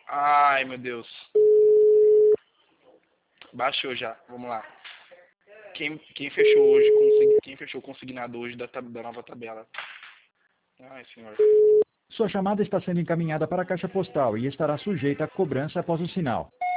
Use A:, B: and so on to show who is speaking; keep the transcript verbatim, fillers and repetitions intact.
A: Ai, meu Deus. Baixou já. Vamos lá. Quem, quem fechou hoje, consegui, quem fechou o consignado hoje da, tab- da nova tabela? Ai, senhor.
B: Sua chamada está sendo encaminhada para a caixa postal e estará sujeita a cobrança após o sinal.